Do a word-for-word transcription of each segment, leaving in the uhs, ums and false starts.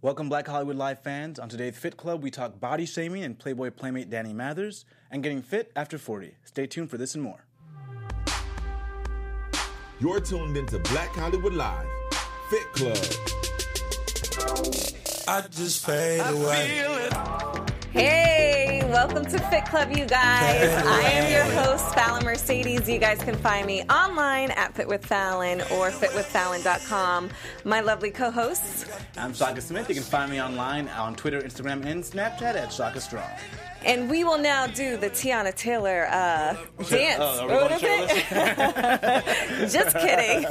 Welcome, Black Hollywood Live fans. On today's Fit Club, we talk body shaming and Playboy Playmate Danny Mathers and getting fit after forty. Stay tuned for this and more. You're tuned into Black Hollywood Live, Fit Club. I just fade away. Hey, welcome to Fit Club, you guys. I am your host, Fallon Mercedes. You guys can find me online at Fit with Fallon or fit with fallon dot com. My lovely co-hosts. I'm Shaka Smith. You can find me online on Twitter, Instagram, and Snapchat at Shaka Strong. And we will now do the Tiana Taylor uh, dance. Oh, are we going shirtless? Just kidding.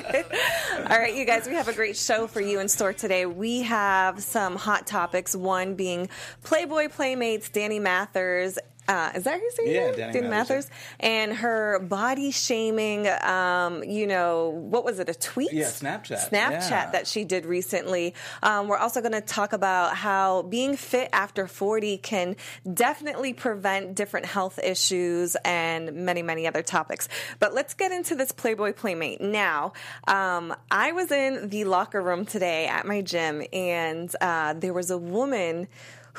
All right, you guys, we have a great show for you in store today. We have some hot topics, one being Playboy Playmates, Danny Mathers. Uh, is that who you say? Yeah, Danny, Danny, Danny Mathers. Mathers. And her body shaming, um, you know, what was it, a tweet? Yeah, Snapchat. Snapchat Yeah. that she did recently. Um, we're also going to talk about how being fit after forty can definitely prevent different health issues and many, many other topics. But let's get into this Playboy Playmate. Now, um, I was in the locker room today at my gym, and uh, there was a woman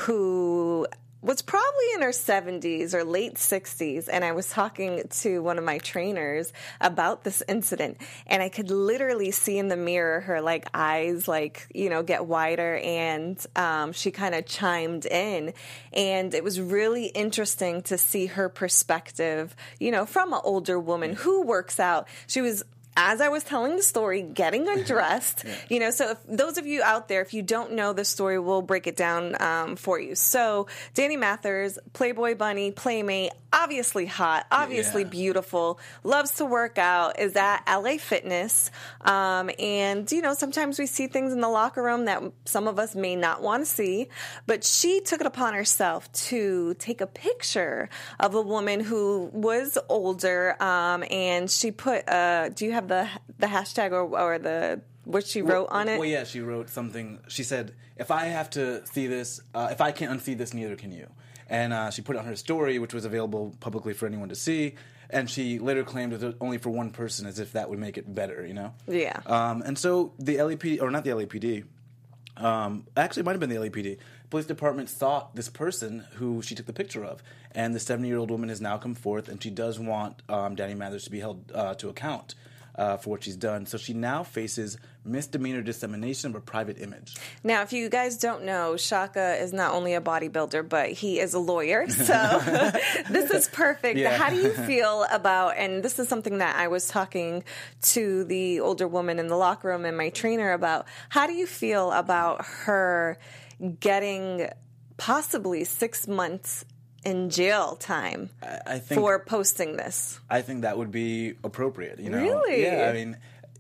who was probably in her seventies or late sixties, and I was talking to one of my trainers about this incident, and I could literally see in the mirror her like eyes like, you know, get wider, and um, she kind of chimed in, and it was really interesting to see her perspective, you know, from an older woman who works out. She was, as I was telling the story, getting undressed, yeah. you know, so if those of you out there, if you don't know the story, we'll break it down um, for you. So Danny Mathers, Playboy Bunny, Playmate, obviously hot, obviously yeah. beautiful, loves to work out, is at L A Fitness. Um, and, you know, sometimes we see things in the locker room that some of us may not want to see, but she took it upon herself to take a picture of a woman who was older, um, and she put, uh, do you have the the hashtag or, or the what she wrote well, on it? Well, yeah, she wrote something. She said, "If I have to see this, uh, if I can't unsee this, neither can you." And uh, she put it on her story, which was available publicly for anyone to see. And she later claimed it was only for one person, as if that would make it better, you know? Yeah. Um, and so the L A P D, or not the L A P D, um, actually it might have been the L A P D, police department sought this person who she took the picture of. And the seventy-year-old woman has now come forth, and she does want um, Danny Mathers to be held uh, to account. Uh, for what she's done. So she now faces misdemeanor dissemination of a private image. Now, if you guys don't know, Shaka is not only a bodybuilder, but he is a lawyer. So this is perfect. Yeah. How do you feel about, and this is something that I was talking to the older woman in the locker room and my trainer about, how do you feel about her getting possibly six months in jail time I, I think, for posting this? I think that would be appropriate. You know? Really? Yeah, I mean,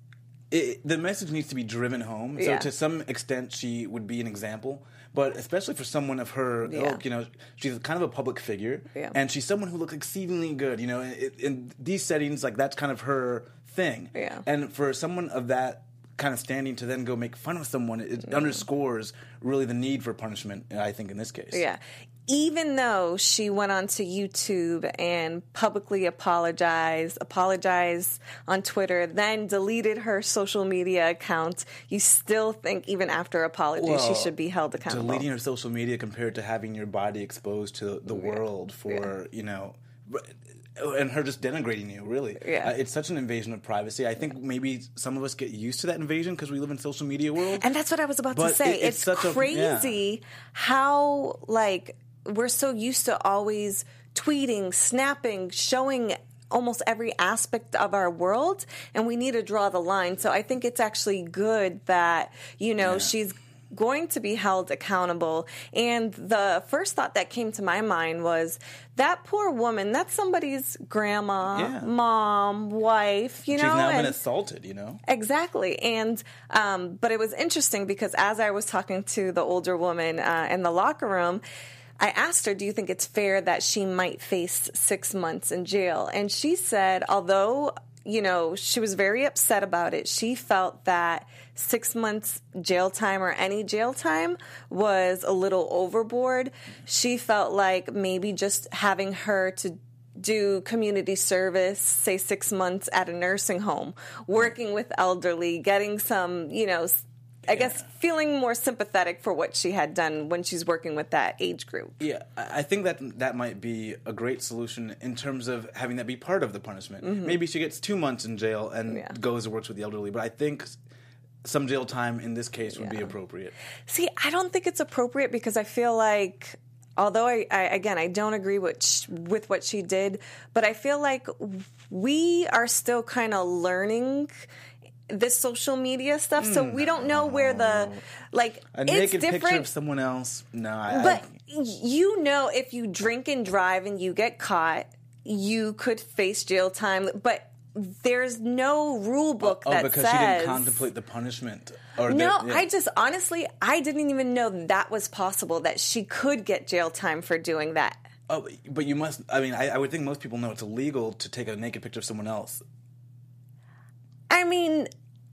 it, the message needs to be driven home. So Yeah. to some extent, she would be an example. But especially for someone of her Yeah. ilk, you know, she's kind of a public figure. Yeah. And she's someone who looks exceedingly good. You know, in, in these settings, like, that's kind of her thing. Yeah. And for someone of that kind of standing to then go make fun of someone, it mm. underscores really the need for punishment, I think, in this case. Yeah. Even though she went onto YouTube and publicly apologized, apologized on Twitter, then deleted her social media account, you still think even after apology well, she should be held accountable? Deleting her social media compared to having your body exposed to the Yeah. world for, Yeah. you know, and her just denigrating you, really. Yeah. Uh, it's such an invasion of privacy. I think maybe some of us get used to that invasion because we live in social media world. And that's what I was about But to say. it- it's it's such a- crazy how, like, we're so used to always tweeting, snapping, showing almost every aspect of our world, and we need to draw the line. So I think it's actually good that, you know, Yeah. she's going to be held accountable. And the first thought that came to my mind was that poor woman, that's somebody's grandma, Yeah. mom, wife, you She's know. now and been assaulted, you know? Exactly. And, um, but it was interesting because as I was talking to the older woman uh, in the locker room, I asked her, do you think it's fair that she might face six months in jail? And she said, although, you know, she was very upset about it, she felt that six months jail time or any jail time was a little overboard. She felt like maybe just having her to do community service, say six months at a nursing home, working with elderly, getting some, you know, I guess, feeling more sympathetic for what she had done when she's working with that age group. Yeah, I I think that that might be a great solution in terms of having that be part of the punishment. Mm-hmm. Maybe she gets two months in jail and Yeah. goes and works with the elderly, but I think some jail time in this case would Yeah. be appropriate. See, I don't think it's appropriate because I feel like, although I, I again, I don't agree with sh- with what she did, but I feel like we are still kind of learning this social media stuff, so we don't know where the like A it's naked different. picture of someone else? No, I, But I, you know, if you drink and drive and you get caught, you could face jail time. But there's no rule book oh, that because says. she didn't contemplate the punishment. Or No, the, yeah. I just honestly, I didn't even know that was possible. That she could get jail time for doing that. Oh, but you must. I mean, I, I would think most people know it's illegal to take a naked picture of someone else, I mean,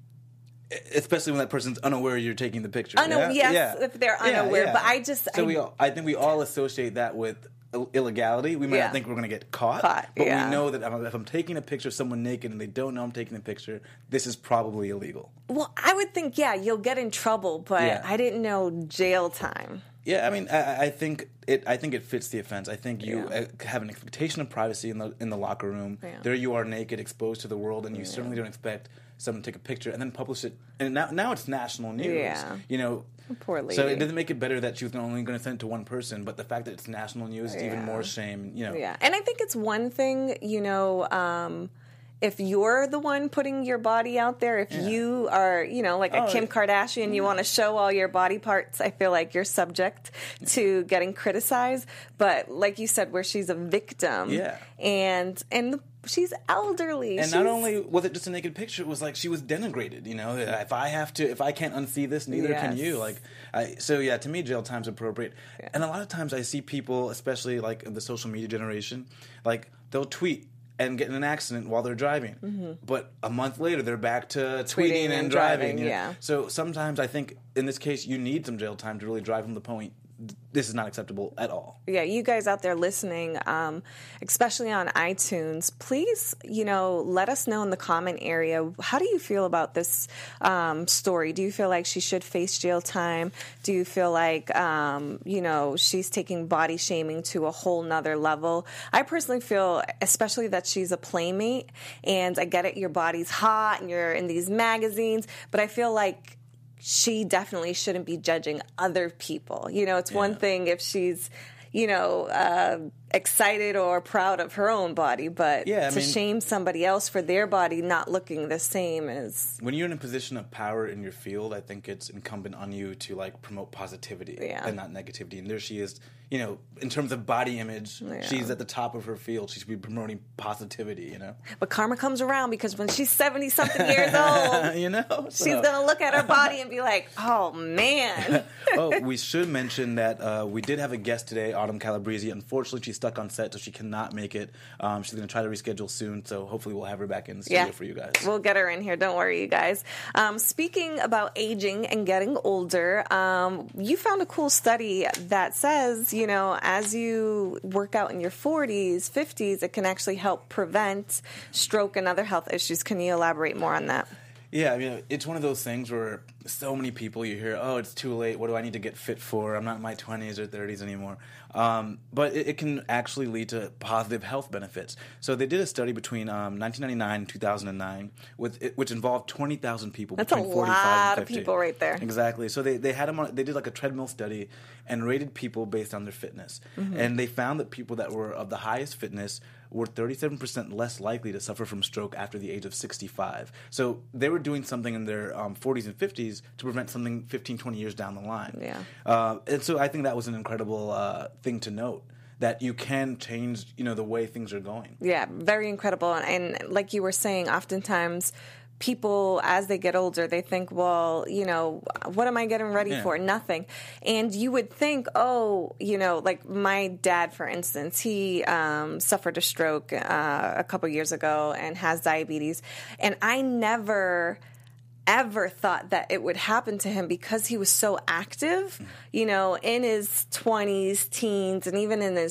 especially when that person's unaware you're taking the picture. Unaw- yeah? yes, Yeah. if they're Yeah, unaware, yeah. but I just- So I- we, all, I think we all associate that with ill- illegality. We might Yeah. not think we're going to get caught, Caught, but yeah. we know that if I'm, if I'm taking a picture of someone naked and they don't know I'm taking a picture, this is probably illegal. well, I would think, yeah, you'll get in trouble, but Yeah. I didn't know jail time. Yeah, I mean, I, I think it. I think it fits the offense. I think you Yeah. uh, have an expectation of privacy in the in the locker room. Yeah. There, you are naked, exposed to the world, and you certainly don't expect someone to take a picture and then publish it. And now, now it's national news. Yeah. You know, Poor lady. so it doesn't make it better that she was only going to send it to one person, but the fact that it's national news is even Yeah. more shame. You know, Yeah, and I think it's one thing, you know, um, if you're the one putting your body out there, if you are, you know, like a Oh, Kim yeah. Kardashian, you want to show all your body parts, I feel like you're subject to getting criticized. But like you said, where she's a victim, Yeah. and and she's elderly, And she's, not only was it just a naked picture, it was like she was denigrated. You know, if I have to, if I can't unsee this, neither can Yes. you. Like, I, so yeah, to me, jail time's appropriate. And a lot of times, I see people, especially like the social media generation, like they'll tweet and get in an accident while they're driving, Mm-hmm. but a month later they're back to tweeting, and and, driving, driving. you know? yeah. So sometimes I think in this case, you need some jail time to really drive home the point. This is not acceptable at all. yeah, you guys out there listening, um, especially on iTunes, please, you know, let us know in the comment area. How do you feel about this um, story? Do you feel like she should face jail time? Do you feel like, um, you know, she's taking body shaming to a whole nother level? I personally feel, especially that she's a playmate, and I get it, your body's hot and you're in these magazines, but I feel like she definitely shouldn't be judging other people. You know, it's one Yeah. thing if she's, you know, uh, excited or proud of her own body, but Yeah, I to mean- shame somebody else for their body not looking the same is, When you're in a position of power in your field, I think it's incumbent on you to like promote positivity Yeah. and not negativity. And there she is, you know, in terms of body image, Yeah. she's at the top of her field. She should be promoting positivity, you know. but karma comes around because when she's seventy something years old, you know, she's So- gonna look at her body and be like, oh man. oh, we should mention that uh, we did have a guest today, Autumn Calabrese. Unfortunately, she's stuck on set, so she cannot make it. Um, she's going to try to reschedule soon, so hopefully we'll have her back in the studio Yeah. for you guys. We'll get her in here. Don't worry, you guys. Um, speaking about aging and getting older, um, you found a cool study that says, you know, as you work out in your forties, fifties, it can actually help prevent stroke and other health issues. Can you elaborate more on that? Yeah, I mean, it's one of those things where so many people you hear, oh, it's too late. What do I need to get fit for? I'm not in my twenties or thirties anymore. Um, but it, it can actually lead to positive health benefits. So they did a study between um, nineteen ninety-nine and two thousand nine, with it, which involved twenty thousand people. That's a between forty-five lot and of fifty. people right there. Exactly. So they, they had them on, they did like a treadmill study and rated people based on their fitness. Mm-hmm. And they found that people that were of the highest fitness were thirty-seven percent less likely to suffer from stroke after the age of sixty-five. So they were doing something in their um, forties and fifties to prevent something fifteen, twenty years down the line. Yeah. Uh, and so I think that was an incredible uh, thing to note, that you can change, you know, the way things are going. Yeah, very incredible. And, and like you were saying, oftentimes people, as they get older, they think, well, you know, what am I getting ready Yeah. for? Nothing. And you would think, oh, you know, like my dad, for instance, he um, suffered a stroke uh, a couple years ago and has diabetes. And I never ever thought that it would happen to him because he was so active, you know, in his twenties, teens, and even in his,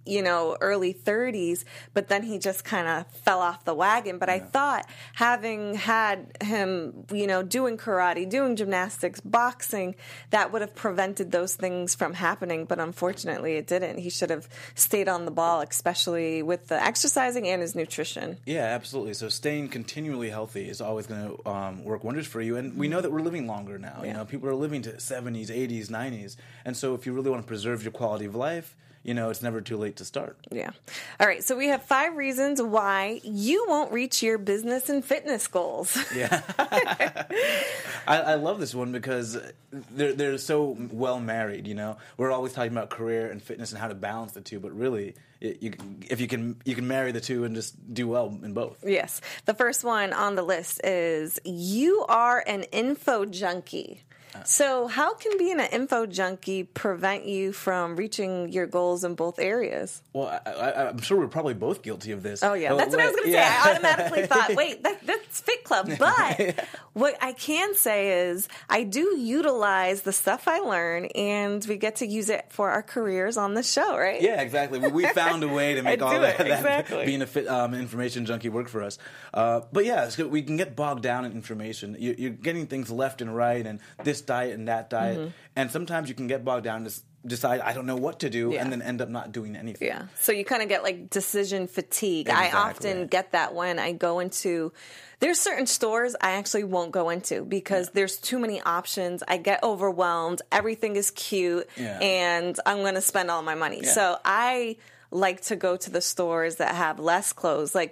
you know, early thirties, but then he just kind of fell off the wagon. But yeah. I thought having had him, you know, doing karate, doing gymnastics, boxing, that would have prevented those things from happening. But unfortunately, it didn't. He should have stayed on the ball, especially with the exercising and his nutrition. Yeah, absolutely. So staying continually healthy is always going to um, work wonders for you. And we know that we're living longer now. Yeah. You know, people are living to seventies, eighties, nineties. And so if you really want to preserve your quality of life, you know, it's never too late to start. Yeah. All right. So we have five reasons why you won't reach your business and fitness goals. Yeah. I, I love this one because they're, they're so well married, you know. We're always talking about career and fitness and how to balance the two, but really, it, you, if you can you can marry the two and just do well in both. Yes. The first one on the list is you are an info junkie. So how can being an info junkie prevent you from reaching your goals in both areas? Well, I, I, I'm sure we're probably both guilty of this. Oh, yeah. That's what I was going to yeah. say. I automatically thought, wait, that, that's Fit Club. But yeah. what I can say is I do utilize the stuff I learn, and we get to use it for our careers on the show, right? Yeah, exactly. We, we found a way to make all that, that exactly. being a fit, um, information junkie work for us. Uh, but yeah, so we can get bogged down in information. You, you're getting things left and right, and this diet and that diet, mm-hmm. and sometimes you can get bogged down and just decide I don't know what to do, yeah. and then end up not doing anything. Yeah, so you kind of get like decision fatigue. Exactly. I often get that when I go into. There's certain stores I actually won't go into because yeah. there's too many options. I get overwhelmed. Everything is cute, yeah. and I'm going to spend all my money. Yeah. So I like to go to the stores that have less clothes, like.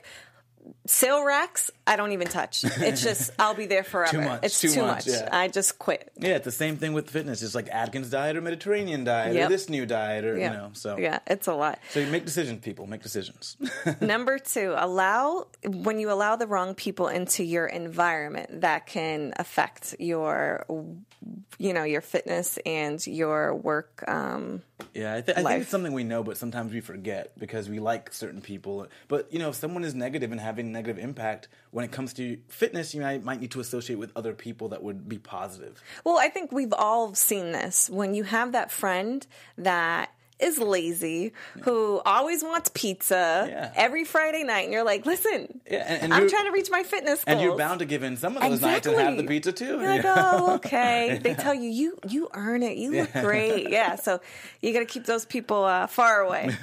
Sale racks, I don't even touch. It's just, I'll be there forever. Too much. It's too, too much. much. Yeah. I just quit. Yeah, it's the same thing with fitness. It's like Atkins diet or Mediterranean diet yep. or this new diet or, yep. you know, so. Yeah, it's a lot. So you make decisions, people. Make decisions. Number two, allow, when you allow the wrong people into your environment, that can affect your, you know, your fitness and your work um Yeah, I, th- I think it's something we know, but sometimes we forget because we like certain people. But, you know, if someone is negative and having negative impact, when it comes to fitness, you might, might need to associate with other people that would be positive. Well, I think we've all seen this. When you have that friend that is lazy, yeah. who always wants pizza yeah. every Friday night, and you're like, listen, yeah, and, and I'm trying to reach my fitness goals. And you're bound to give in some of those exactly. nights and have the pizza too. You're like, oh, okay. yeah. They tell you, you you earn it. You look yeah. great. Yeah, so you got to keep those people uh, far away.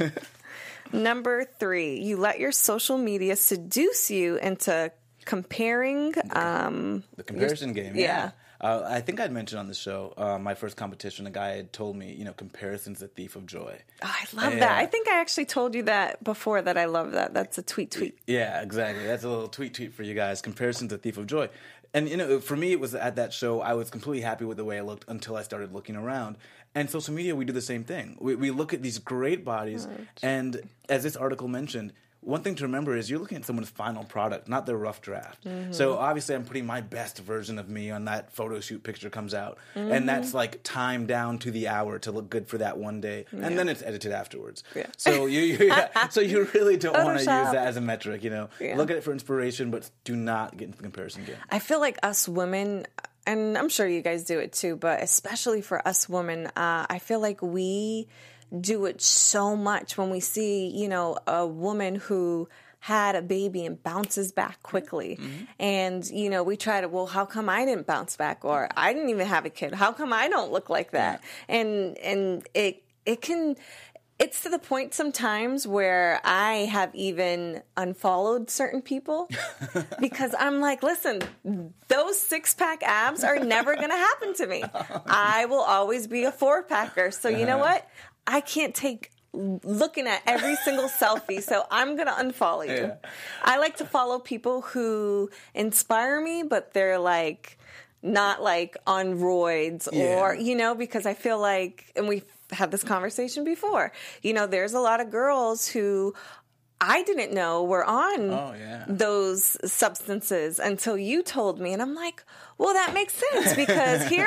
Number three, you let your social media seduce you into comparing. Um, the comparison game, yeah. yeah. Uh, I think I'd mentioned on the show, uh, my first competition, a guy had told me, you know, comparison's the thief of joy. Oh, I love and, that. I think I actually told you that before, that I love that. That's a tweet tweet. Yeah, exactly. That's a little tweet tweet for you guys. Comparison's the thief of joy. And, you know, for me, it was at that show, I was completely happy with the way I looked until I started looking around. And social media, we do the same thing. We, we look at these great bodies, oh, and as this article mentioned, one thing to remember is you're looking at someone's final product, not their rough draft. Mm-hmm. So obviously I'm putting my best version of me on that photo shoot picture comes out. Mm-hmm. And that's like timed down to the hour to look good for that one day. Yeah. And then it's edited afterwards. Yeah. So you, you yeah, so you really don't want to use that as a metric, you know. Yeah. Look at it for inspiration, but do not get into the comparison game. I feel like us women, and I'm sure you guys do it too, but especially for us women, uh, I feel like we do it so much when we see, you know, a woman who had a baby and bounces back quickly. Mm-hmm. And, you know, we try to, well, how come I didn't bounce back? Or I didn't even have a kid. How come I don't look like that? Yeah. And and it it can, it's to the point sometimes where I have even unfollowed certain people because I'm like, listen, those six-pack abs are never going to happen to me. I will always be a four-packer. So you know what? I can't take looking at every single selfie, so I'm going to unfollow you. Yeah. I like to follow people who inspire me, but they're like not like on roids yeah. or, you know, because I feel like, and we've had this conversation before, you know, there's a lot of girls who I didn't know were on oh, yeah. those substances until you told me. And I'm like, well, that makes sense because here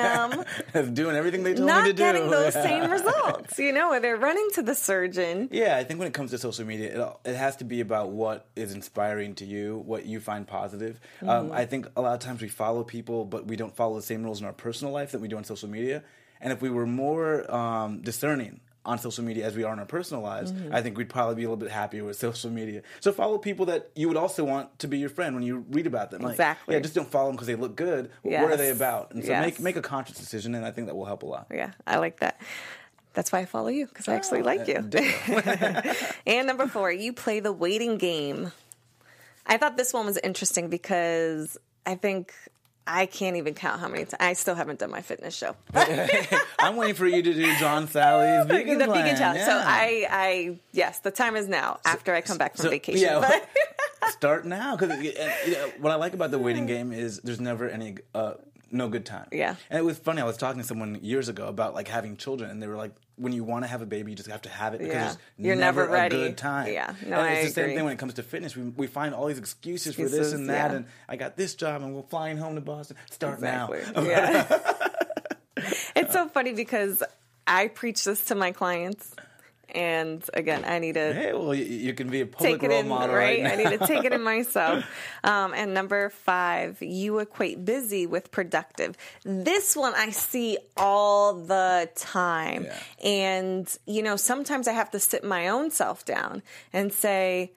I am doing everything they told not me to do. Not getting those same results, you know, where they're running to the surgeon. Yeah, I think when it comes to social media, it, it has to be about what is inspiring to you, what you find positive. Mm-hmm. Um, I think a lot of times we follow people, but we don't follow the same rules in our personal life that we do on social media. And if we were more um, discerning on social media as we are in our personal lives, Mm-hmm. I think we'd probably be a little bit happier with social media. So follow people that you would also want to be your friend when you read about them. Like, Exactly. Yeah, just don't follow them because they look good. Yes. What are they about? And so Yes. make make a conscious decision, and I think that will help a lot. Yeah, I like that. That's why I follow you, because I actually like you. uh, And number four, you play the waiting game. I thought this one was interesting because I think I can't even count how many times. I still haven't done my fitness show. I'm waiting for you to do John Sally's vegan the plan. vegan challenge. Yeah. So I, I, yes, the time is now after I come back from So, vacation. yeah, But- start now, because you know, what I like about the waiting game is there's never any uh, no good time. Yeah. And it was funny. I was talking to someone years ago about like having children, and they were like, when you want to have a baby, you just have to have it because Yeah. there's You're never, never ready. a good time. Yeah. No, and I it's the agree. same thing when it comes to fitness. We we find all these excuses, for this Excuses, and that, yeah. and I got this job, and we're flying home to Boston. Start Exactly. now. Yeah. It's so funny because I preach this to my clients. And again, I need to Hey, well, you, you can be a public take it role in, model right? right I now. need to take it in myself. Um, and number five, you equate busy with productive. This one I see all the time. Yeah. And, you know, sometimes I have to sit my own self down and say,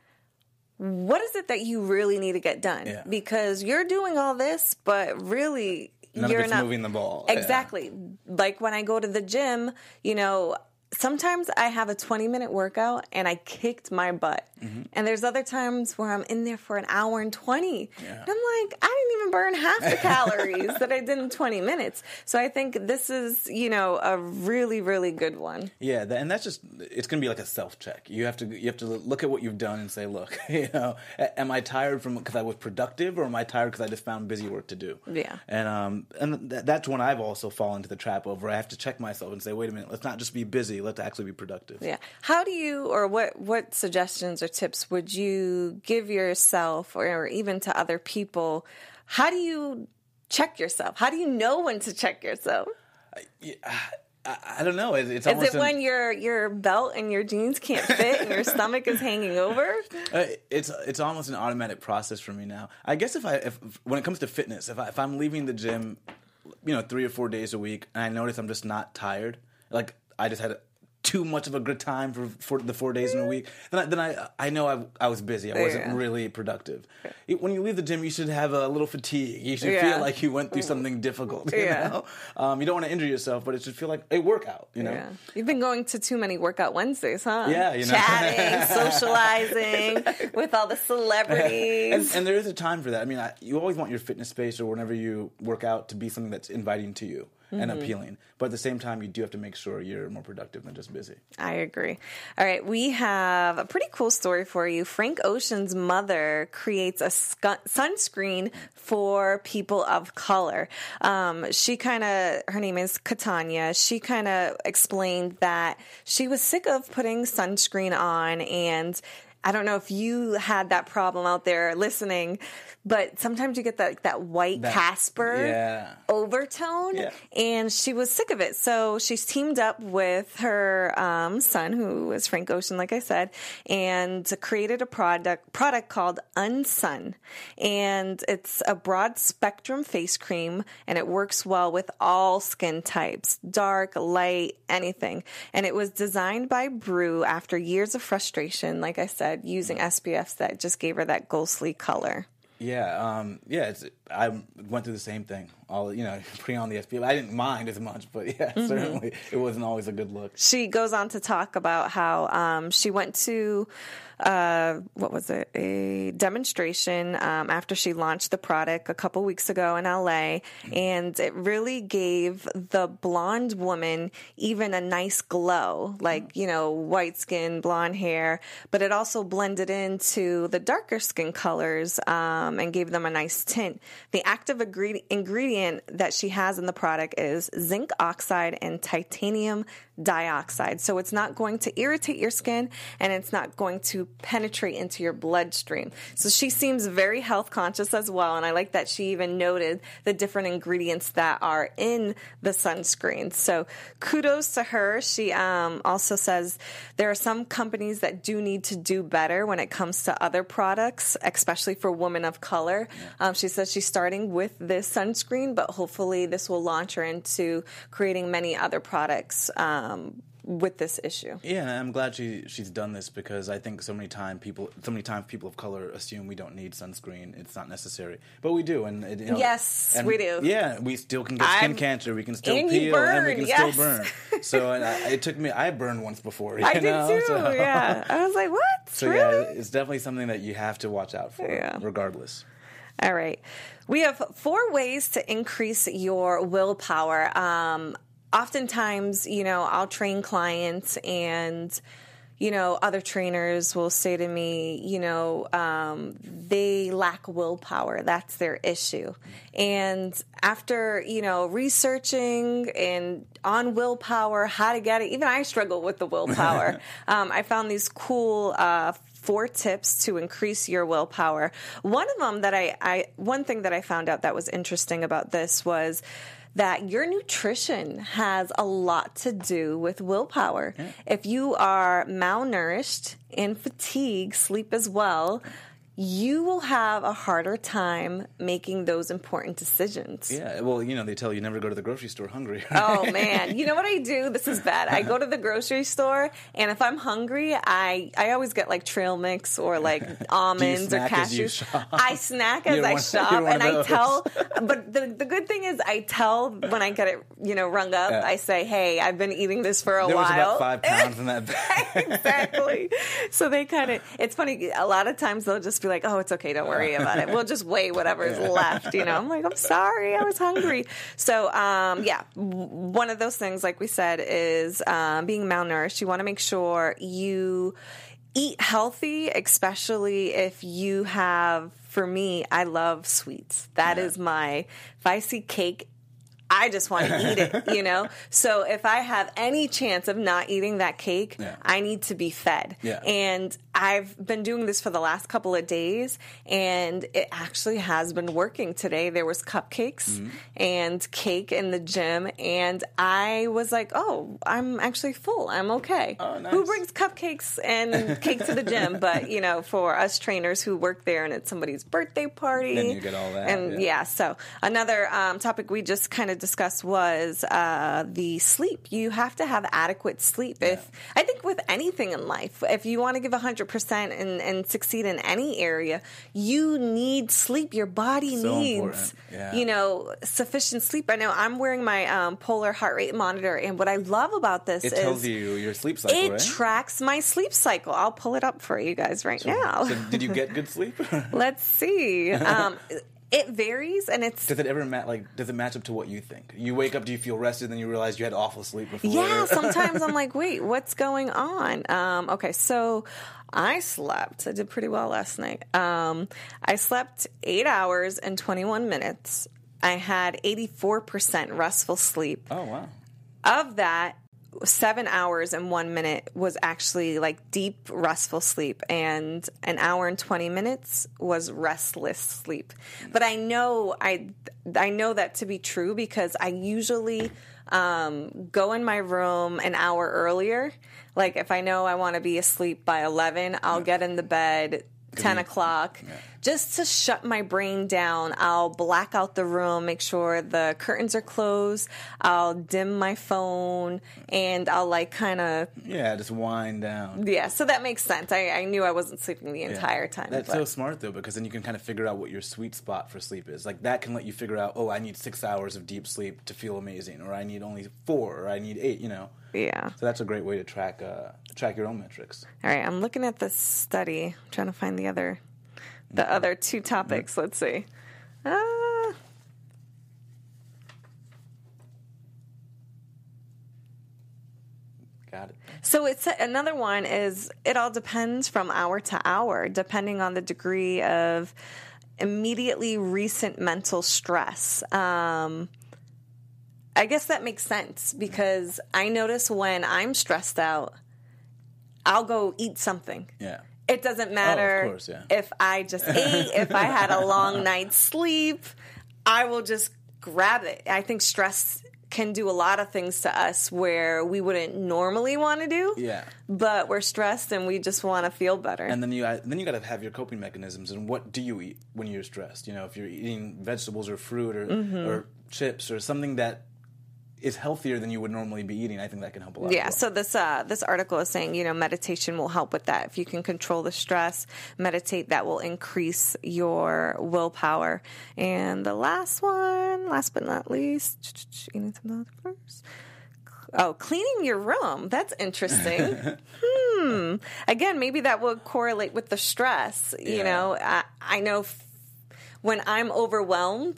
what is it that you really need to get done? Yeah. Because you're doing all this, but really None of you're it's not moving the ball. Yeah. Exactly. Like when I go to the gym, you know, sometimes I have a twenty minute workout and I kicked my butt. Mm-hmm. And there's other times where I'm in there for an hour and twenty. Yeah. And I'm like, I didn't even burn half the calories that I did in twenty minutes. So I think this is, you know, a really, really good one. Yeah, that, and that's just, it's going to be like a self-check. You have to you have to look at what you've done and say, look, you know, am I tired from because I was productive, or am I tired because I just found busy work to do? Yeah. And um and th- that's when I've also fallen into the trap of where I have to check myself and say, wait a minute, let's not just be busy, let's actually be productive. Yeah. How do you, or what, what suggestions or tips would you give yourself or even to other people? How do you check yourself? How do you know when to check yourself? Yeah, I, I don't know. It, it's Is almost it an- when your your belt and your jeans can't fit and your stomach is hanging over? Uh, it's it's almost an automatic process for me now. I guess if I if when it comes to fitness, if I if I'm leaving the gym, you know, three or four days a week, and I notice I'm just not tired, like I just had too much of a good time for, for the four days in a week, then I, then I I know I, I was busy. I wasn't Yeah. really productive. It- when you leave the gym, you should have a little fatigue. You should Yeah. feel like you went through something difficult. You Yeah. know, um, you don't want to injure yourself, but it should feel like a workout. You know. Yeah. You've been going to too many workout Wednesdays, huh? Yeah, you know. Chatting, socializing with all the celebrities. And, and there is a time for that. I mean, I, you always want your fitness space or whenever you work out to be something that's inviting to you and Mm-hmm. appealing. But at the same time, you do have to make sure you're more productive than just busy. I agree. All right, we have a pretty cool story for you. Frank Ocean's mother creates a scu- sunscreen for people of color. Um, she kind of, her name is Katanya. She kind of explained that she was sick of putting sunscreen on, and I don't know if you had that problem out there listening, but sometimes you get that that white That- Casper yeah. overtone, Yeah. and she was sick of it. So she's teamed up with her um, son, who is Frank Ocean, like I said, and created a product product called Unsun. And it's a broad spectrum face cream, and it works well with all skin types, dark, light, anything. And it was designed by Brew after years of frustration, like I said, using S P Fs that just gave her that ghostly color. Yeah, um, yeah. It's, I went through the same thing. All you know, putting on the S P F. I didn't mind as much, but yeah, Mm-hmm. certainly it wasn't always a good look. She goes on to talk about how um, she went to, uh, what was it, a demonstration um, after she launched the product a couple weeks ago in L A, and it really gave the blonde woman even a nice glow, like, you know, white skin, blonde hair, but it also blended into the darker skin colors um, and gave them a nice tint. The active agree- ingredient that she has in the product is zinc oxide and titanium dioxide. So it's not going to irritate your skin, and it's not going to penetrate into your bloodstream. So she seems very health conscious as well, and I like that she even noted the different ingredients that are in the sunscreen. So kudos to her. She um, also says there are some companies that do need to do better when it comes to other products, especially for women of color. Yeah. Um, she says she's starting with this sunscreen, but hopefully this will launch her into creating many other products um, with this issue. Yeah, and I'm glad she she's done this because I think so many time people so many times people of color assume we don't need sunscreen. It's not necessary, but we do. And it, you know, yes, and we do. Yeah, we still can get skin I'm, cancer. We can still and peel, burn, and we can yes. still burn. So and I, it took me. I burned once before. You I know? did too. So, Yeah, I was like, what? So really? yeah, it's definitely something that you have to watch out for, Yeah. regardless. All right. We have four ways to increase your willpower. Um, oftentimes, you know, I'll train clients and, you know, other trainers will say to me, you know, um, they lack willpower. That's their issue. And after, you know, researching and on willpower, how to get it, even I struggle with the willpower. um, I found these cool uh four tips to increase your willpower. One of them that I, I, one thing that I found out that was interesting about this was that your nutrition has a lot to do with willpower. Yeah. If you are malnourished and fatigued, sleep as well, you will have a harder time making those important decisions. Yeah, well, you know, they tell you never go to the grocery store hungry. Oh, man. You know what I do? This is bad. I go to the grocery store, and if I'm hungry, I, I always get, like, trail mix or, like, almonds or cashews. I snack as I shop, and I tell, but the, the good thing is I tell when I get it, you know, rung up, yeah. I say, hey, I've been eating this for a there while. There was about five pounds in that bag. Exactly. So they kind of, it's funny, a lot of times they'll just be like, oh, it's okay, don't worry about it. We'll just weigh whatever is left, you know. I'm like, I'm sorry, I was hungry. So, um, yeah, one of those things, like we said, is um, being malnourished. You want to make sure you eat healthy, especially if you have, for me, I love sweets. That yeah. is my, if I see cake, I just want to eat it, you know? So if I have any chance of not eating that cake, yeah. I need to be fed. Yeah. And I've been doing this for the last couple of days, and it actually has been working. Today there was cupcakes mm-hmm. and cake in the gym, and I was like, oh, I'm actually full. I'm okay. Oh, nice. Who brings cupcakes and cake to the gym? But, you know, for us trainers who work there and it's somebody's birthday party. Then you get all that. And, yeah, yeah so another um, topic we just kind of discussed was uh, the sleep. You have to have adequate sleep. Yeah. If I think with anything in life, if you want to give one hundred percent and, and succeed in any area, you need sleep. Your body so needs, yeah. you know, sufficient sleep. I know I'm wearing my um, Polar heart rate monitor, and what I love about this it is tells you your sleep cycle, it right? tracks my sleep cycle. I'll pull it up for you guys right so, now. So did you get good sleep? Let's see. Um, It varies, and it's. Does it ever ma- like? Does it match up to what you think? You wake up, do you feel rested? Then you realize you had awful sleep before. Yeah, sometimes I'm like, wait, what's going on? Um, okay, so I slept. I did pretty well last night. Um, I slept eight hours and twenty-one minutes. I had eighty-four percent restful sleep. Oh wow! Of that, seven hours and one minute was actually like deep restful sleep, and an hour and twenty minutes was restless sleep. But I know I I know that to be true because I usually um, go in my room an hour earlier. Like if I know I want to be asleep by eleven, I'll yeah. get in the bed ten o'clock yeah. just to shut my brain down. I'll black out the room, make sure the curtains are closed. I'll dim my phone, and I'll like kind of yeah, just wind down. Yeah, so that makes sense. I, I knew I wasn't sleeping the yeah. entire time. That's but. so smart though, because then you can kind of figure out what your sweet spot for sleep is. Like that can let you figure out, oh, I need six hours of deep sleep to feel amazing, or I need only four, or I need eight. You know. Yeah. So that's a great way to track uh, track your own metrics. All right, I'm looking at this study. I'm trying to find the other the mm-hmm. other two topics. Mm-hmm. Let's see. Uh, Got it. So it's another one is it all depends from hour to hour, depending on the degree of immediately recent mental stress. Um I guess that makes sense because I notice when I'm stressed out, I'll go eat something. Yeah. It doesn't matter oh, of course, yeah. if I just ate, if I had a long night's sleep, I will just grab it. I think stress can do a lot of things to us where we wouldn't normally want to do. Yeah. But we're stressed and we just want to feel better. And then you then you got to have your coping mechanisms. And what do you eat when you're stressed? You know, if you're eating vegetables or fruit or, mm-hmm. or chips or something that is healthier than you would normally be eating, I think that can help a lot. Yeah, as well. so this uh, this article is saying, you know, meditation will help with that. If you can control the stress, meditate, that will increase your willpower. And the last one, last but not least, you need some first. Oh, cleaning your room. That's interesting. hmm. Again, maybe that would correlate with the stress. You Yeah. know, I, I know f- when I'm overwhelmed,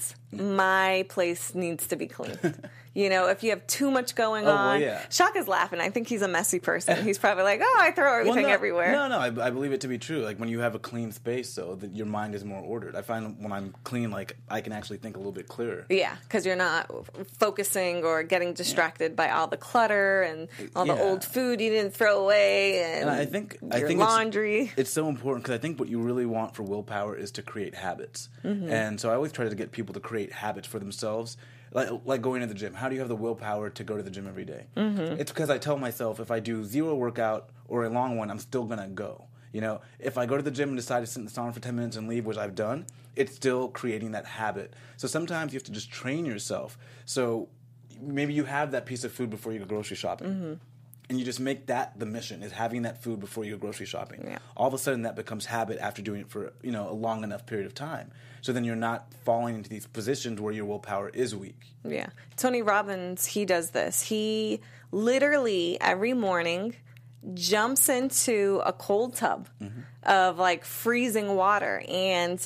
my place needs to be cleaned. You know, if you have too much going Oh, well, on. yeah. Shaka's laughing. I think he's a messy person. He's probably like, oh, I throw everything Well, no, everywhere. No, no, I, I believe it to be true. Like when you have a clean space, so that your mind is more ordered. I find when I'm clean, like I can actually think a little bit clearer. Yeah, because you're not focusing or getting distracted by all the clutter and all the Yeah. old food you didn't throw away and, And I think your I think laundry. It's, it's so important because I think what you really want for willpower is to create habits. Mm-hmm. And so I always try to get people to create habits for themselves. Like, like going to the gym. How do you have the willpower to go to the gym every day? Mm-hmm. It's because I tell myself if I do zero workout or a long one, I'm still going to go. You know, if I go to the gym and decide to sit in the sauna for ten minutes and leave, which I've done, it's still creating that habit. So sometimes you have to just train yourself. So maybe you have that piece of food before you go grocery shopping. Mm-hmm. And you just make that the mission, is having that food before you go grocery shopping. Yeah. All of a sudden that becomes habit after doing it for, you know, a long enough period of time. So then you're not falling into these positions where your willpower is weak. Yeah. Tony Robbins, he does this. He literally every morning jumps into a cold tub mm-hmm. of like freezing water, and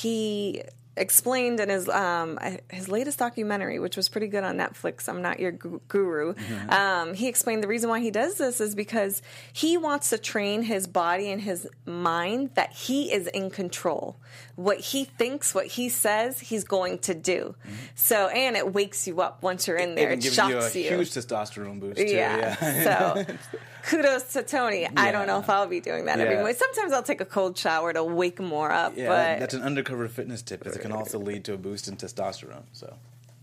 he explained in his um, his latest documentary, which was pretty good on Netflix, I'm Not Your Guru, mm-hmm. um, he explained the reason why he does this is because he wants to train his body and his mind that he is in control. What he thinks, what he says, he's going to do. Mm-hmm. So, and it wakes you up once you're in there. It, it gives shocks you a you. huge testosterone boost, too. Yeah. yeah. So, kudos to Tony. Yeah. I don't know if I'll be doing that yeah. every morning. Sometimes I'll take a cold shower to wake more up. Yeah, but that's an undercover fitness tip, is it can also lead to a boost in testosterone. So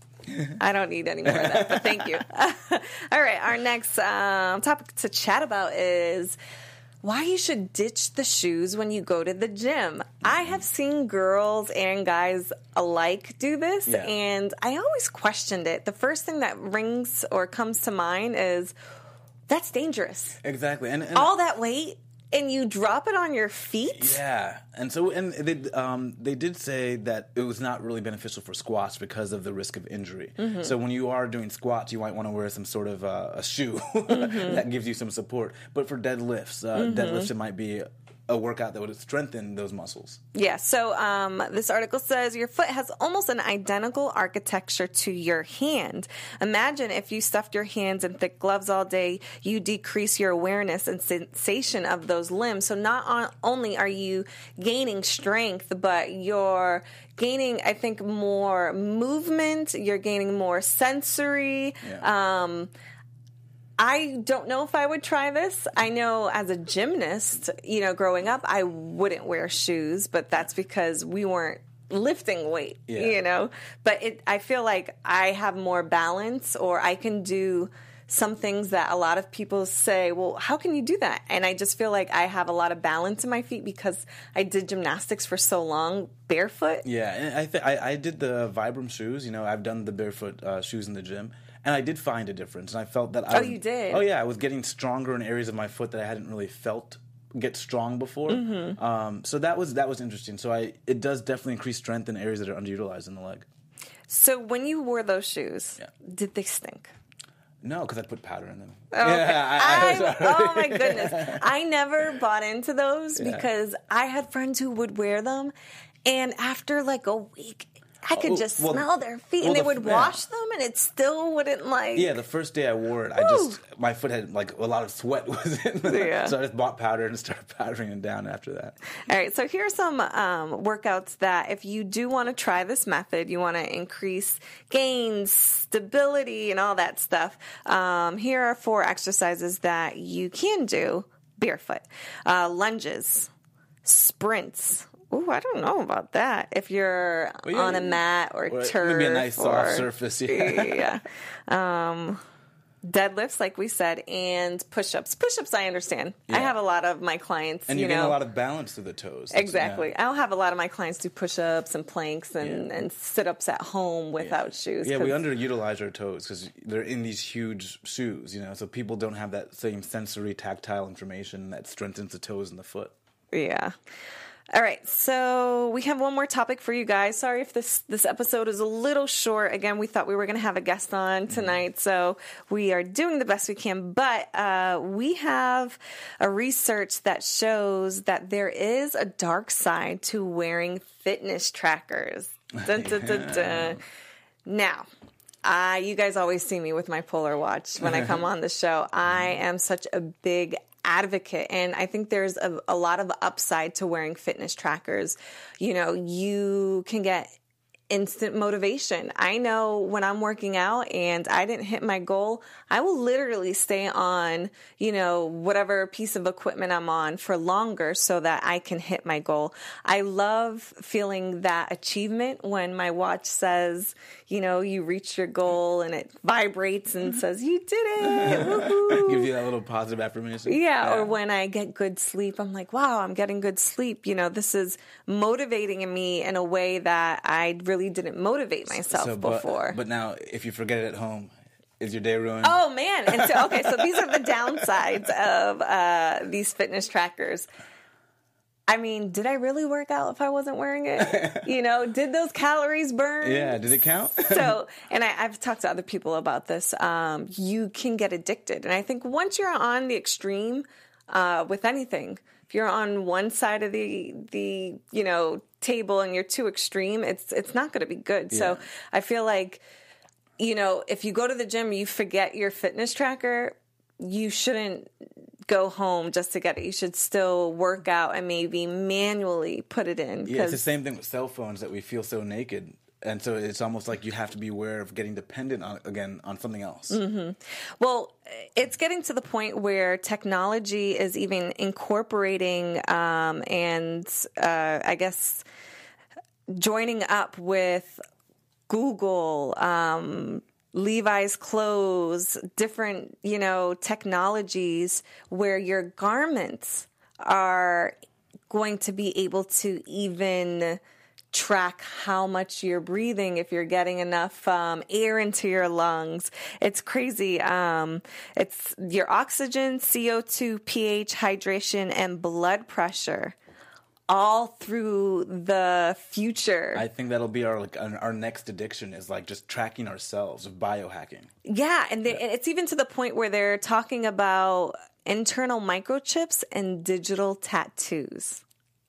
I don't need any more of that, but thank you. All right, our next um, topic to chat about is why you should ditch the shoes when you go to the gym. Mm-hmm. I have seen girls and guys alike do this, yeah. and I always questioned it. The first thing that rings or comes to mind is, that's dangerous. Exactly. And, and all that weight, and you drop it on your feet? Yeah. And so and they, um, they did say that it was not really beneficial for squats because of the risk of injury. Mm-hmm. So when you are doing squats, you might want to wear some sort of uh, a shoe mm-hmm. that gives you some support. But for deadlifts, uh, mm-hmm. deadlifts, it might be a workout that would strengthen those muscles. Yeah, so um, this article says your foot has almost an identical architecture to your hand. Imagine if you stuffed your hands in thick gloves all day, you decrease your awareness and sensation of those limbs. So not on, only are you gaining strength, but you're gaining, I think, more movement, you're gaining more sensory. Yeah. Um I don't know if I would try this. I know as a gymnast, you know, growing up, I wouldn't wear shoes, but that's because we weren't lifting weight, yeah. you know. But it, I feel like I have more balance, or I can do some things that a lot of people say, well, how can you do that? And I just feel like I have a lot of balance in my feet because I did gymnastics for so long barefoot. Yeah, and I, th- I I did the Vibram shoes. You know, I've done the barefoot uh, shoes in the gym. And I did find a difference, and I felt that I Oh, was, you did? Oh, yeah, I was getting stronger in areas of my foot that I hadn't really felt get strong before. Mm-hmm. Um, so that was that was interesting. So I it does definitely increase strength in areas that are underutilized in the leg. So when you wore those shoes, yeah. did they stink? No, because I put powder in them. Oh, okay. Yeah, I, I I, oh my goodness. I never bought into those yeah. because I had friends who would wear them, and after like a week, I could Oh, just well, smell their feet, well, and they the, would yeah. wash them, and it still wouldn't like. Yeah, the first day I wore it, I Woo. just my foot had like a lot of sweat was in there, Yeah. so I just bought powder and started powdering it down after that. All right, so here are some um, workouts that if you do want to try this method, you want to increase gains, stability, and all that stuff. Um, here are four exercises that you can do barefoot: uh, lunges, sprints. Ooh, I don't know about that. If you're well, yeah, on a mat or, or turf, maybe a nice or, soft surface, yeah. yeah. Um, deadlifts, like we said, and push-ups. Push-ups, I understand. Yeah. I have a lot of my clients, and you you know, gain a lot of balance through the toes. That's, exactly. yeah. I'll have a lot of my clients do push-ups and planks and, Yeah. and sit-ups at home without Yeah. shoes. Yeah, we 'cause- underutilize our toes because they're in these huge shoes, you know, so people don't have that same sensory tactile information that strengthens the toes and the foot. Yeah. All right, so we have one more topic for you guys. Sorry if this this episode is a little short. Again, we thought we were going to have a guest on tonight, so we are doing the best we can. But uh, we have a research that shows that there is a dark side to wearing fitness trackers. Dun, dun, dun, dun. Now, uh, you guys always see me with my Polar watch when I come on the show. I am such a big advocate, and I think there's a, a lot of upside to wearing fitness trackers. You know, you can get instant motivation. I know when I'm working out and I didn't hit my goal, I will literally stay on, you know, whatever piece of equipment I'm on for longer so that I can hit my goal. I love feeling that achievement when my watch says, you know, you reached your goal and it vibrates and says, you did it. Woo-hoo. Gives you that little positive affirmation. Yeah, or when I get good sleep, I'm like, wow, I'm getting good sleep. You know, this is motivating me in a way that I really didn't motivate myself So, but, before. But now, if you forget it at home, is your day ruined? Oh, man. And so, okay, so these are the downsides of uh, these fitness trackers. I mean, did I really work out if I wasn't wearing it? You know, did those calories burn? Yeah, did it count? So, and I, I've talked to other people about this. Um, you can get addicted. And I think once you're on the extreme uh, with anything, if you're on one side of the, the you know, table and you're too extreme, it's it's not going to be good. Yeah. So I feel like, you know, if you go to the gym, you forget your fitness tracker, you shouldn't go home just to get it. You should still work out and maybe manually put it in. Yeah, it's the same thing with cell phones that we feel so naked. And so it's almost like you have to be aware of getting dependent on, again, on something else. Mm-hmm. Well, it's getting to the point where technology is even incorporating um, and uh, I guess joining up with Google, um, Levi's clothes, different, you know, technologies where your garments are going to be able to even track how much you're breathing, if you're getting enough um, air into your lungs. It's crazy. Um, it's your oxygen, C O two, pH, hydration, and blood pressure, all through the future. I think that'll be our like our next addiction is like just tracking ourselves, biohacking. Yeah, and, they, and it's even to the point where they're talking about internal microchips and digital tattoos.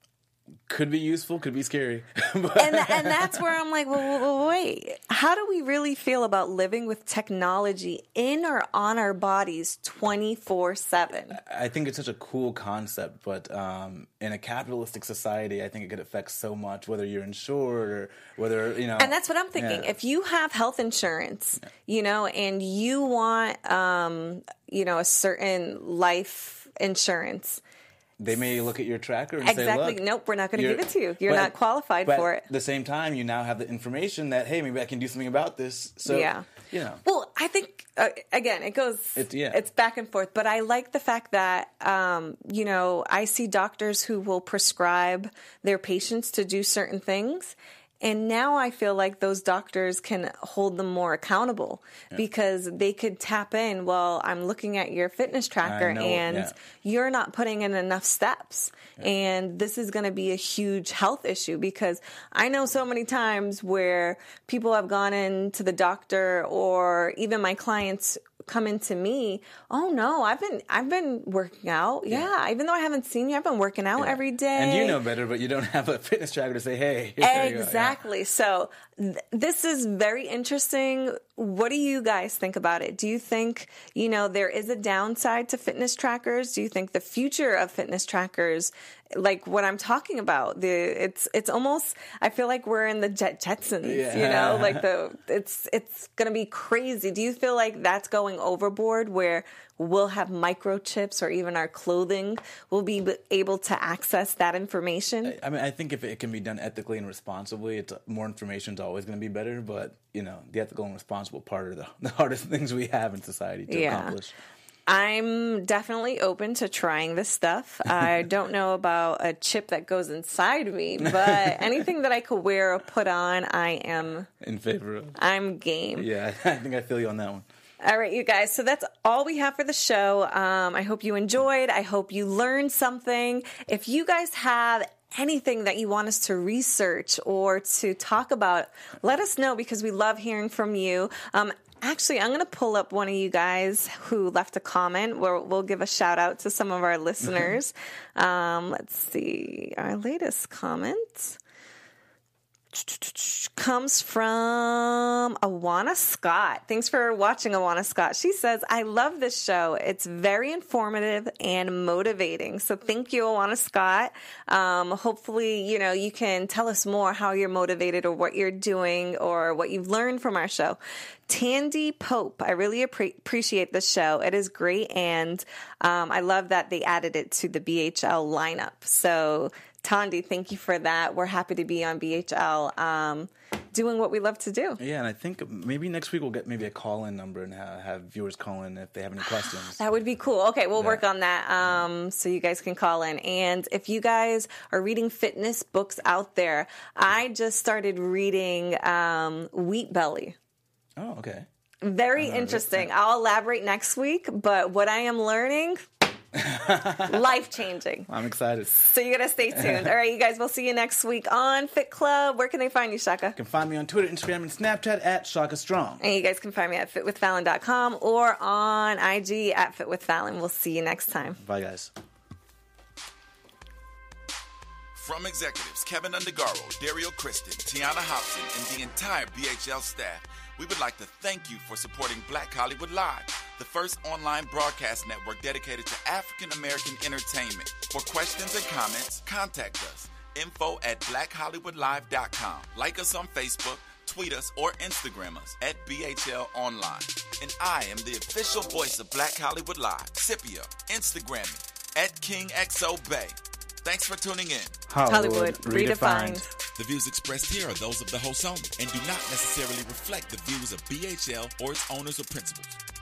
Could be useful, could be scary. and and that's where I'm like, well, well, well, wait, how do we really feel about living with technology in or on our bodies twenty-four seven? I think it's such a cool concept, but um, in a capitalistic society, I think it could affect so much, whether you're insured or whether, you know. And that's what I'm thinking. Yeah. If you have health insurance, yeah. you know, and you want, um, you know, a certain life insurance, they may look at your tracker and exactly. say, look, nope, we're not going to give it to you. You're but, not qualified but for it. At the same time, you now have the information that, hey, maybe I can do something about this. So, yeah. you know. Well, I think, uh, again, it goes, it's, yeah. it's back and forth. But I like the fact that, um, you know, I see doctors who will prescribe their patients to do certain things. And now I feel like those doctors can hold them more accountable yeah. because they could tap in, well, I'm looking at your fitness tracker know, and yeah. you're not putting in enough steps. Yeah. And this is going to be a huge health issue because I know so many times where people have gone into the doctor or even my clients come into me, oh no, I've been I've been working out. Yeah, yeah. Even though I haven't seen you, I've been working out yeah. every day. And you know better, but you don't have a fitness tracker to say, hey. Exactly. Yeah. So th- this is very interesting. What do you guys think about it? Do you think, you know, there is a downside to fitness trackers? Do you think the future of fitness trackers like what I'm talking about. The it's it's almost, I feel like we're in the Jet Jetsons, yeah. you know, like the it's it's gonna be crazy. Do you feel like that's going overboard, where we'll have microchips, or even our clothing will be able to access that information? I mean, I think if it can be done ethically and responsibly, it's more information is always going to be better. But you know, the ethical and responsible part are the, the hardest things we have in society to yeah. accomplish. I'm definitely open to trying this stuff. I don't know about a chip that goes inside me, but anything that I could wear or put on, I am in favor of. I'm game. Yeah, I think I feel you on that one. All right, you guys. So that's all we have for the show. Um, I hope you enjoyed. I hope you learned something. If you guys have anything that you want us to research or to talk about, let us know, because we love hearing from you. Um, Actually, I'm going to pull up one of you guys who left a comment where we'll give a shout out to some of our listeners. um, let's see. Our latest comment comes from Awana Scott. Thanks for watching, Awana Scott. She says, I love this show. It's very informative and motivating. So thank you, Awana Scott. Um, hopefully, you know, you can tell us more how you're motivated, or what you're doing, or what you've learned from our show. Tandy Pope, I really appre- appreciate this show. It is great, and um, I love that they added it to the B H L lineup. So Tandy, thank you for that. We're happy to be on B H L, um, doing what we love to do. Yeah, and I think maybe next week we'll get maybe a call-in number and have, have viewers call in if they have any questions. That would be cool. Okay, we'll yeah. work on that, um, so you guys can call in. And if you guys are reading fitness books out there, I just started reading um, Wheat Belly. Oh, okay. Very interesting. I'll elaborate next week, but what I am learning, life-changing. I'm excited. So you got to stay tuned. All right, you guys, we'll see you next week on Fit Club. Where can they find you, Shaka? You can find me on Twitter, Instagram, and Snapchat at Shaka Strong. And you guys can find me at fit with fallon dot com or on I G at fit with fallon. We'll see you next time. Bye, guys. From executives Kevin Undergaro, Dario Kristen, Tiana Hobson, and the entire B H L staff, we would like to thank you for supporting Black Hollywood Live, the first online broadcast network dedicated to African American entertainment. For questions and comments, contact us. Info at black hollywood live dot com. Like us on Facebook, tweet us, or Instagram us at B H L Online. And I am the official voice of Black Hollywood Live, Scipio. Instagram me at King X O Bay. Thanks for tuning in. Hollywood, Hollywood redefined. redefined. The views expressed here are those of the host only and do not necessarily reflect the views of B H L or its owners or principals.